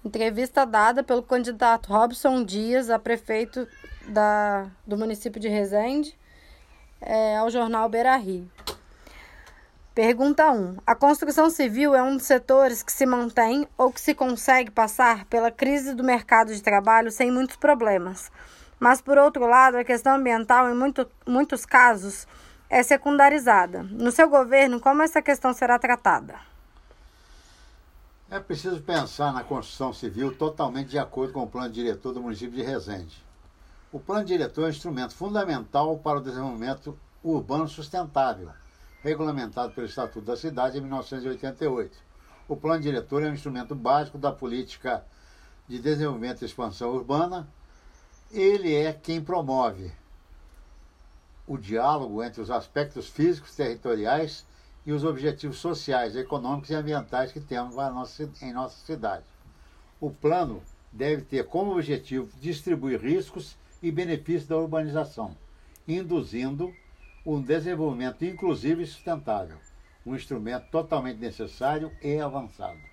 Entrevista dada pelo candidato Robson Dias a prefeito do município de Resende, ao jornal Beira Rio. Pergunta 1. A construção civil é um dos setores que se mantém ou que se consegue passar pela crise do mercado de trabalho sem muitos problemas. Mas, por outro lado, a questão ambiental, em muitos casos, é secundarizada. No seu governo, como essa questão será tratada? É preciso pensar na construção civil totalmente de acordo com o plano diretor do município de Resende. O plano diretor é um instrumento fundamental para o desenvolvimento urbano sustentável, regulamentado pelo Estatuto da Cidade em 1988. O plano diretor é um instrumento básico da política de desenvolvimento e expansão urbana. Ele é quem promove o diálogo entre os aspectos físicos, territoriais e os objetivos sociais, econômicos e ambientais que temos em nossa cidade. O plano deve ter como objetivo distribuir riscos e benefícios da urbanização, induzindo um desenvolvimento inclusivo e sustentável, um instrumento totalmente necessário e avançado.